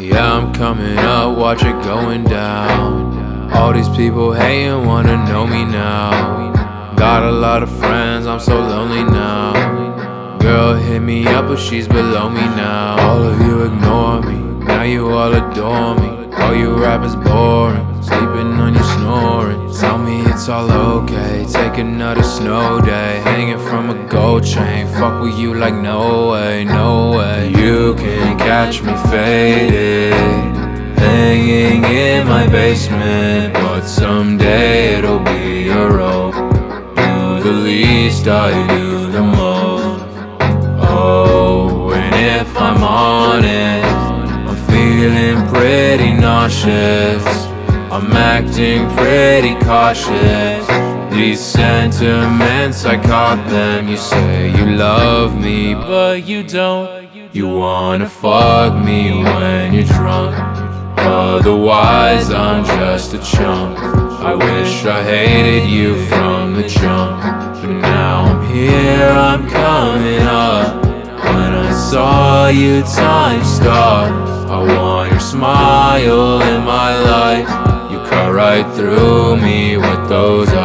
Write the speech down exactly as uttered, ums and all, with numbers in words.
Yeah, I'm coming up, watch it going down. All these people hating, wanna know me now. Got a lot of friends, I'm so lonely now. Girl hit me up, but she's below me now. All of you ignore me, now you all adore me. All you rappers boring, sleeping on you snoring. Tell me it's all okay, take another snow day. Hanging from a gold chain, fuck with you like no way, no way. You can catch me faded, hanging in my basement. But someday it'll be a rope. Do the least, I do the most. Oh, and if I'm honest, I'm feeling pretty nauseous. I'm acting pretty cautious. These sentiments, I caught them. You say you love me, but you don't. You wanna fuck me when you're drunk. Otherwise, I'm just a chump. I wish I hated you from the jump. But now I'm here, I'm coming up. When I saw you, time stopped. I want your smile in my life. You cut right through me with those